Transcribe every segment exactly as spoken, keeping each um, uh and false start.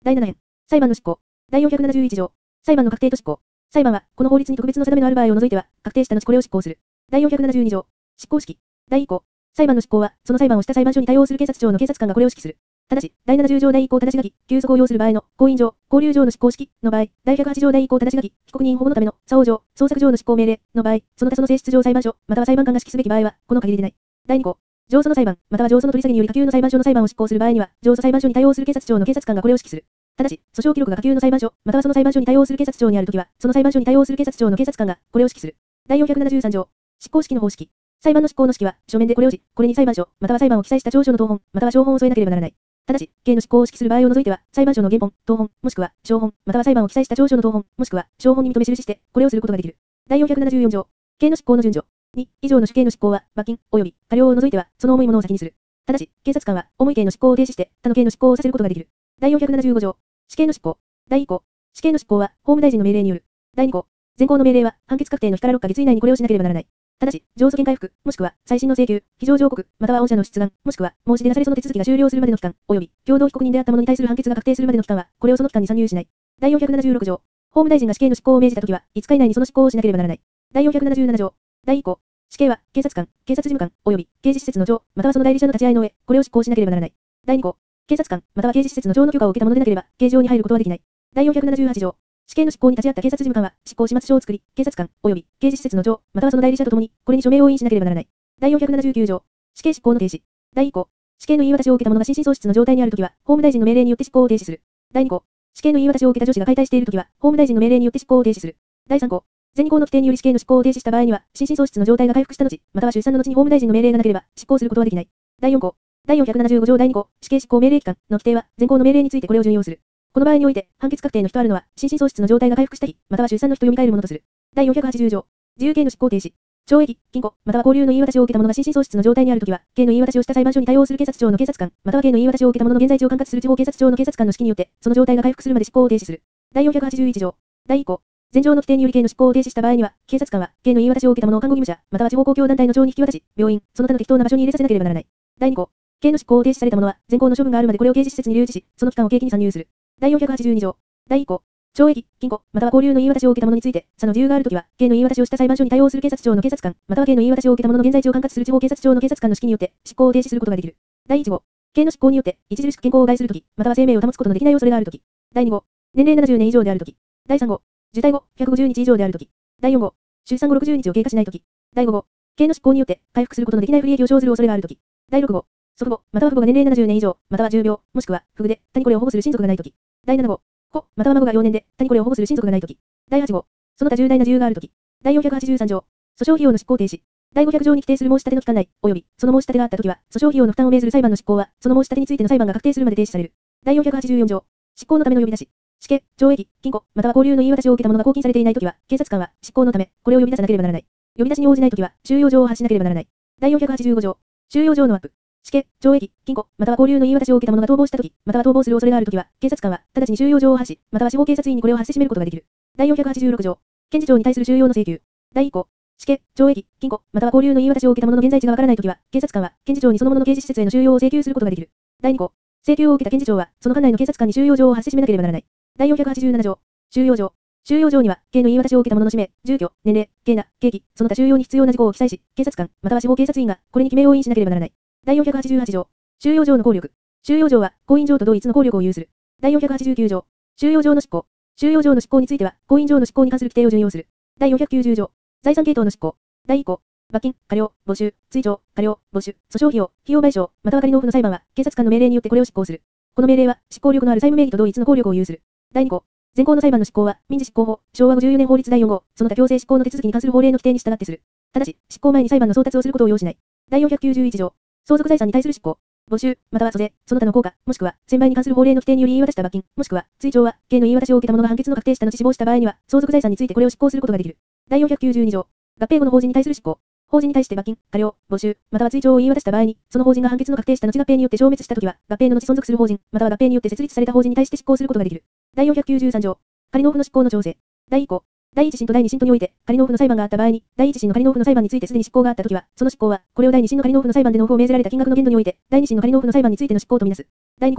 だいなな編。裁判の執行。だいよんひゃくななじゅういち条。裁判の確定と執行。裁判は、この法律に特別の定めのある場合を除いては、確定した後これを執行する。だいよんひゃくななじゅうに条。執行式。だいい項。裁判の執行は、その裁判をした裁判所に対応する警察庁の警察官がこれを指揮する。ただし、だいななじゅう条第い項ただし書き、休息を要する場合の、婚姻上、交留上の執行式の場合、だいひゃくはち条第い項ただし書き、被告人保護のための、作法上、捜索上の執行命令の場合、その他その性質上裁判所、または裁判官が指揮すべき場合は、この限りでない。だいに項。上訴の裁判、または上訴の取り下げにより下級の裁判所の裁判を執行する場合には、上訴裁判所に対応する警察庁の警察官がこれを指揮する。ただし、訴訟記録が下級の裁判所、またはその裁判所に対応する警察庁にあるときは、その裁判所に対応する警察庁の警察官がこれを指揮する。だいよんひゃくななじゅうさん条。執行式の方式。裁判の執行の式は、書面でこれをし、これに裁判所、または裁判を記載した調書の当本、または証本を添えなければならない。ただし、刑の執行を指揮する場合を除いては、裁判所の原本、当本、もしくは、証本、または裁判を記載した調書の当本、もしくは、証本に認め印して、これをすることができる。だいよんひゃくななじゅうよん条。刑の執行の順序。に、以上の主刑の執行は、罰金、及び、過料を除いては、その重いものを先にする。ただし、警察官は、重い刑の執行を停止して、他の刑の執行をさせることができる。だいよんひゃくななじゅうご条。死刑の執行。だいい項。死刑の執行は、法務大臣の命令による。だいに項。前項の命令は、判決確定の日からろっかげつ以内にこれをしなければならない。ただし、上訴権回復、もしくは、再審の請求、非常上告、または御社の出願、もしくは、申し出なされその手続きが終了するまでの期間、及び、共同被告人であった者に対する判決が確定するまでの期間は、これをその期間に算入しない。だいよんひゃくななじゅうろく条。法務大臣が死刑の執行を命じたときは、いつか以内にその執行をしなければならない。だいよんひゃくななじゅうなな条。だいい項。死刑は、警察官、警察事務官、及び、刑事施設の長、またはその代理者の立ち会いの上、これを執行しなければならない。だいに項。警察官、または刑事施設の長の許可を受けた者でなければ、刑場に入ることはできない。だいよんひゃくななじゅうはち条。死刑の執行に立ち会った警察事務官は、執行始末書を作り、警察官、及び、刑事施設の長、またはその代理者とともに、これに署名を印しなければならない。だいよんひゃくななじゅうきゅう条。死刑執行の停止。だいい項。死刑の言い渡しを受けた者が心神喪失の状態にあるときは、法務大臣の命令によって執行を停止する。だいに項。死刑の言い渡しを受けた女子が解体しているときは、法務大臣の命令によって執行を停止する。だいさん項。前に項の規定により死刑の執行を停止した場合には、心神喪失の状態が回復した後、または出産の後に法務大臣の命令がなければ、執行することはできない。だいよん項。だいよんひゃくななじゅうご条だいに項。死刑執行命令期間の規定は、前項の命令についてこれを順用する。この場合において、判決確定の日とあるのは、心神喪失の状態が回復した日、または出産の日と読み替えるものとする。だいよんひゃくはちじゅう条。自由刑の執行停止。懲役、禁錮、または拘留の言い渡しを受けた者が心神喪失の状態にあるときは、刑の言い渡しをした裁判所に対応する警察庁の警察官、または刑の言い渡しを受けた者の現在地を管轄する地方警察庁の警察官の指揮によって、その状態が回復するまで執行を停止する。だいよんひゃくはちじゅういち条。だいい項。前条の規定により刑の執行を停止した場合には、警察官は、刑の言い渡しを受けた者を看護義務者、または地方公共団体の長に引き渡し、病院、その他の適当な場所に入れさせなければならない。だいに項。刑の執行を停止された者は、前項の処分があるまでこれを刑事施設に留置し、その期間を刑期に算入する。だいよんひゃくはちじゅうに条。だいい項。懲役、禁錮、または拘留の言い渡しを受けた者について、差の自由があるときは、刑の言い渡しをした裁判所に対応する警察庁の警察官、または刑の言い渡しを受けた者の現在地を管轄する地方警察庁の警察官の指揮によって、執行を停止することができる。だいいち号。刑の執行によって、著しく健康を害するとき、または生命を保つことのできない恐れがあるとき。だいに号。年齢ななじゅうねん以上であるとき。だいさん号。受胎後、ひゃくごじゅうにち以上であるとき。だいよん号。出産後ろくじゅうにちを経過しないとき。だいご号。刑の執行によって、回復することのできない不利益を生ずる恐れがあるとき。だいろく号。祖父母、または父母が年齢ななじゅうねん以上、または重病、もしくは、不具で、他にこれを保護する親族がないとき。だいなな号。子、または孫が幼年で、他にこれを保護する親族がないとき。だいはち号。その他重大な事由があるとき。だいよんひゃくはちじゅうさん条。訴訟費用の執行停止。だいごひゃく条に規定する申し立ての期間内、及び、その申し立てがあったときは、訴訟費用の負担を命ずる裁判の執行は、その申し立てについての裁判が確定するまで停止される。だいよんひゃくはちじゅうよん条。執行のための呼び出し。死刑、懲役、禁錮、または拘留の言い渡しを受けた者が拘禁されていないときは、警察官は、執行のため、これを呼び出さなければならない。呼び出しに応じないときは、収容状を発しなければならない。だいよんひゃくはちじゅうご条。収容状のアップ。死刑、懲役、禁錮、または拘留の言い渡しを受けた者が逃亡したとき、または逃亡する恐れがあるときは、警察官は、直ちに収容状を発し、または司法警察員にこれを発せしめることができる。だいよんひゃくはちじゅうろく条。検事長に対する収容の請求。だいい項。死刑、懲役、禁錮、または拘留の言い渡しを受けた者の現在地がわからないときは、警察官は、検事長にその者の刑事施設への収容を請求することができる。だいに項。請求を受けた検事長は、その管内の警察官に収容状を発せしめなければならない。だいよんひゃくはちじゅうなな条。収容状。収容状には、刑の言い渡しを受けた者の氏名、住居、年齢、刑名、刑期、その他収容に必要な事項を記載し、警察官、または司法警察員が、これに記名を印しなければならない。だいよんひゃくはちじゅうはち条。収容状の効力。収容状は、婚姻状と同一の効力を有する。だいよんひゃくはちじゅうきゅう条。収容状の執行。収容状の執行については、婚姻状の執行に関する規定を順用する。だいよんひゃくきゅうじゅう条。財産系統の執行。だいい項。罰金、過料、没収、追徴、過料、没収、訴訟費用、費用賠償、または仮納付の裁判は、警察官の命令によってこれを執行する。この命令は、執行力のある債務名義と同一の効力を有する。だいに項。前項の裁判の執行は、民事執行法、しょうわごじゅうよねん法律だいよん号、その他強制執行の手続きに関する法令の規定に従ってする。ただし、執行前に裁判の送達をすることを要しない。だいよんひゃくきゅうじゅういち条。相続財産に対する執行。没収、または租税、その他の効果、もしくは、専売に関する法令の規定により言い渡した罰金、もしくは、追徴は、刑の言い渡しを受けた者が判決の確定した後死亡した場合には、相続財産についてこれを執行することができる。だいよんひゃくきゅうじゅうに条。合併後の法人に対する執行。法人に対して罰金、過料、没収、または追徴を言い渡した場合に、その法人が判決の確定した後合併によって消滅したときは、合併の後存続する法人、または合併によって設立された法人に対して執行することができる。だいよんひゃくきゅうじゅうさん条。仮納付の執行の調整。だいい項。だいいち審とだいに審とにおいて、仮納付の裁判があった場合に、だいいち審の仮納付の裁判についてすでに執行があったときは、その執行は、これをだいに審の仮納付の裁判で納付を命ぜられた金額の限度において、だいに審の仮納付の裁判についての執行とみなす。だいに項。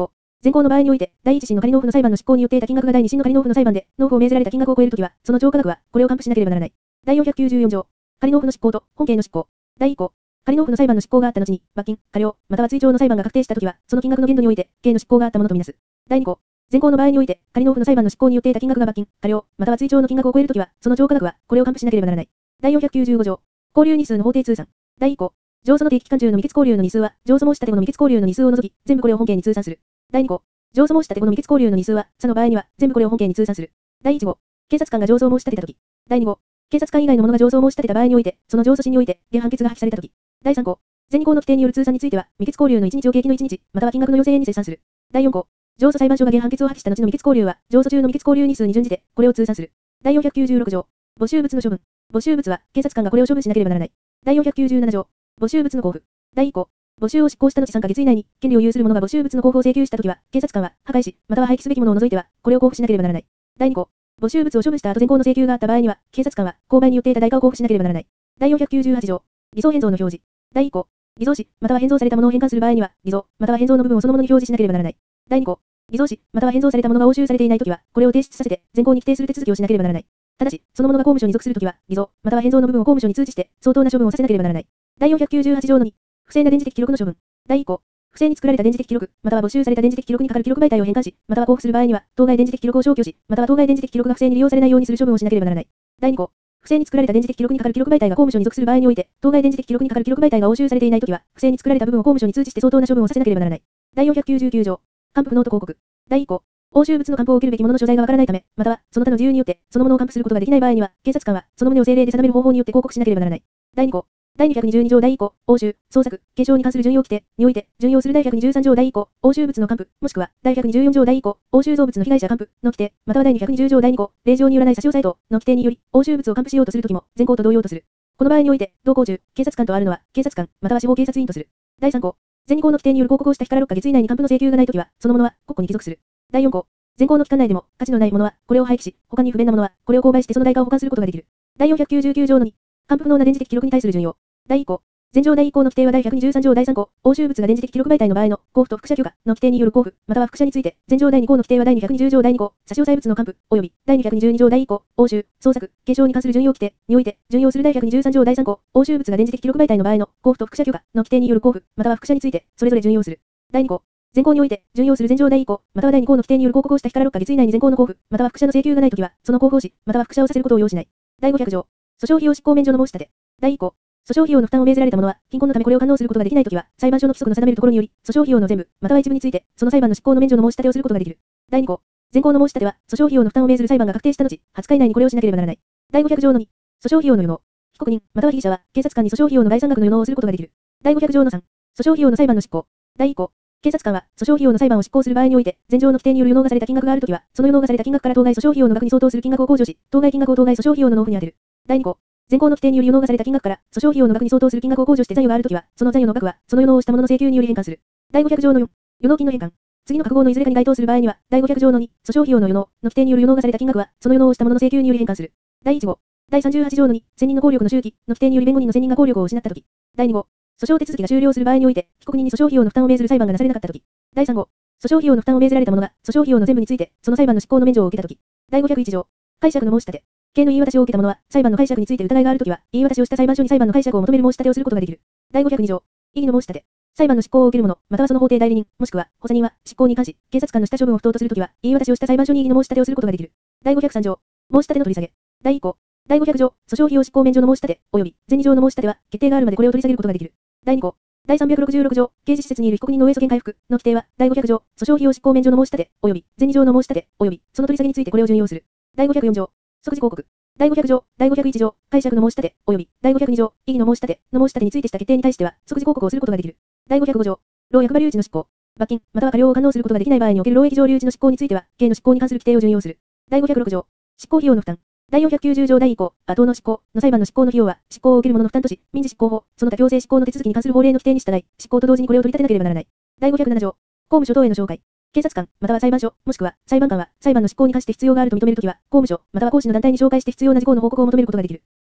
前項の場合において、第一審の仮納付の裁判の執行によって得た金額が第二審の仮納付の裁判で、納付を命ぜられた金額を超えるときは、その超過額は、これを還付しなければならない。第よんひゃくきゅうじゅうよん条。仮納付の執行と、本件の執行。第一項。仮納付の裁判の執行があった後に、罰金、過料、または追徴の裁判が確定したときは、その金額の限度において、刑の執行があったものとみなす。第二項。前項の場合において、仮納付の裁判の執行によって得た金額が罰金、過料、または追徴の金額を超えるときは、その超過額は、これを還付しなければならない。第よんひゃくきゅうじゅうご条。交留日数の法定通算。第一項。上訴の定期期間中の未決交留の日数は、上訴申し立て後の未決交留の日数を除き、全部これを本件に通算する。第二項。上訴申し立て後の未決交留の日数は、差の場合には、全部これを本件に通算する。第一号。警察官が上訴を申し立てたとき。第二号。警察官以外の者が上訴を申し立てた場合において、その上訴審において、原判決が破棄されたとき。第三項。前二項の規定による通算については、未決交留のいちにちを契機のいちにち、または金額の要請円に折算する。第四項。上訴裁判所が原判決を破棄した後の未決交留は、上訴中の未決交留日数に準じて、これを通算する。第よんひゃくきゅうじゅうろく条。没収物の処分。没収物は、警察官がこれを処分しなければならない。第よんひゃくきゅうじゅうなな条。没収物の交付。第一項。没収を執行した後さんかげつ以内に、権利を有する者が没収物の交付を請求したときは、警察官は、破壊し、または廃棄すべきものを除いては、これを交付しなければならない。第二項。没収物を処分した後前項の請求があった場合には、警察官は、購買によって得た代価を交付しなければならない。第よんひゃくきゅうじゅうはち条。偽造変造の表示。第一項。偽造し、または変造されたものを返還する場合には、偽造、または変造の部分をそのものに表示しなければならない。第二項。偽造し、または変造されたものが押収されていないときは、これを提出させて、前項に規定する手続きをしなければならない。ただし、そのものが公務所に属するときは、偽造、または変造の部分を公務所に通知して、相当な処分をさせなければならない。第よんひゃくきゅうじゅうはち条のに、不正な電磁的記録の処分。第一項。不正に作られた電磁的記録、または没収された電磁的記録に係る記録媒体を返還し、または交付する場合には、当該電磁的記録を消去し、または当該電磁的記録が不正に利用されないようにする処分をしなければならない。第二項。不正に作られた電磁的記録に係る記録媒体が公務所に属する場合において、当該電磁的記録に係る記録媒体が押収されていないときは、不正に作られた部分を公務所に通知して相当な処分をさせなければならない。第よんひゃくきゅうじゅうきゅう条。還付不能と広告。第一項。押収物の還付を受けるべきものの所在がわからないため、または、その他の自由によって、そのものを還付することができない場合には、警察官は、その旨を政令で定める方法によって広告しなければならない。第二項。第にひゃくにじゅうに条第一項、押収、捜索、検証に関する準用規定において、準用する第ひゃくにじゅうさん条第一項、押収物の還付、もしくは、第ひゃくにじゅうよん条第一項、押収造物の被害者還付の規定、または第にひゃくにじゅう条第二項、令状によらない差し押さえ等の規定により、押収物を還付しようとするときも、前項と同様とする。この場合において、同項中、警察官とあるのは、警察官、または司法警察員とする。第三項。前二項の規定による広告をした日からろっかげつ以内に還付の請求がないときは、そのものは、国庫に帰属する。第四項。前項の期間内でも、価値のないものは、これを廃棄し、他に不便なものは、これを購買してその代価を保管することができる。第よんひゃくきゅうじゅうきゅう条のに、還付不能な電磁的記録に対する準用。第一項。前条第一項の規定は第ひゃくにじゅうさん条第三項、押収物が電磁的記録媒体の場合の交付と複写許可の規定による交付、または複写について、前条第二項の規定は第にひゃくにじゅう条第二項、差し押さえ物の還付、及び第にひゃくにじゅうに条第一項、押収、捜索、検証に関する準用規定において、準用する第ひゃくにじゅうさん条第三項、押収物が電磁的記録媒体の場合の交付と複写許可の規定による交付、または複写について、それぞれ準用する。第二項。前項において、準用する前条第一項、または第二項の規定による広告をした日からろっかげつ以内に前項の交付、または複写の請求がないときは、その交付をし、または複写をさせることを要しない。第ごひゃく条。訴訟費用執行免除の申し立て。第一項。訴訟費用の負担を命ぜられた者は、貧困のためこれを完納することができないときは、裁判所の規則の定めるところにより、訴訟費用の全部、または一部について、その裁判の執行の免除の申し立てをすることができる。第二項。前項の申し立ては、訴訟費用の負担を命ずる裁判が確定した後、はつか以内にこれをしなければならない。第ごひゃく条のに、訴訟費用の予納。被告人、または被疑者は、警察官に訴訟費用の概算額の予納をすることができる。第ごひゃく条のさん、訴訟費用の裁判の執行。第一項。警察官は、訴訟費用の裁判を執行する場合において、前条の規定による予納がされた金額があるときは、その予納がされた金額から当該訴訟費用の額に相当する金額を控除し、当該金額を当該訴訟費用の納付に充てる。第二項。前項の規定による予納がされた金額から、訴訟費用の額に相当する金額を控除して残余があるときは、その残余の額は、その予納をした者の請求により返還する。第ごひゃく条のよん、予納金の返還。次の各号のいずれかに該当する場合には、第ごひゃく条のに、訴訟費用の予納の規定による予納がされた金額は、その予納をした者の請求により返還する。第いち号。第さんじゅうはち条のに、選任の効力の周期の規定により弁護人の選任が効力を失ったとき。第に号。訴訟手続きが終了する場合において、被告人に訴訟費用の負担を命ずる裁判がなされなかったとき。第さん号。訴訟費用の負担を命ぜられた者が、訴訟費用の全部について、その裁判の執行の免除を受けたとき。第ごひゃくいち条。解釈の申し立て。刑の言い渡しを受けた者は、裁判の解釈について疑いがあるときは、言い渡しをした裁判所に裁判の解釈を求める申し立てをすることができる。第ごひゃくに条。異議の申し立て。裁判の執行を受ける者、またはその法定代理人、もしくは、補佐人は、執行に関し、警察官のした処分を不当とするときは、言い渡しをした裁判所に異議の申し立てをすることができる。第ごひゃくさん条。申し立ての取り下げ。第一項。第ごひゃく条。訴訟費用執行免除の申し立て、及び、前二条の申し立ては、決定があるまでこれを取り下げることができる。第二項。第さんびゃくろくじゅうろく条。刑事施設にいる被告人のおえそ権回復の規定は、第ごひゃく条。訴訟費用執行免除の申し立て、及び、前二条の申し立て、及び、その取り下げについてこれを準用する。第ごひゃくよん条。即時抗告。第ごひゃく条。第ごひゃくいち条。解釈の申し立て、及び、第ごひゃくに条。異議の申し立ての申し立てについてした決定に対しては、即時抗告をすることができる。第ごひゃくご条。労役場留置の執行。罰金、または過料を完納することができない場合における労役上留置の執行については、刑の執行に関する規定を準用する。第ごひゃくろく条。執行費用の負担。第よんひゃくきゅうじゅう条第一項、後の執行の裁判の執行の費用は、執行を受ける者の負担とし、民事執行法、その他強制執行の手続きに関する法令の規定に従い、執行と同時にこれを取り立てなければならない。第ごひゃくなな条。公務所等への紹介。警察官、または裁判所、もしくは裁判官は、裁判の執行に関して必要があると認めるときは、公務所、または公使の団体に紹介して必要な事項の報告を求めることができる。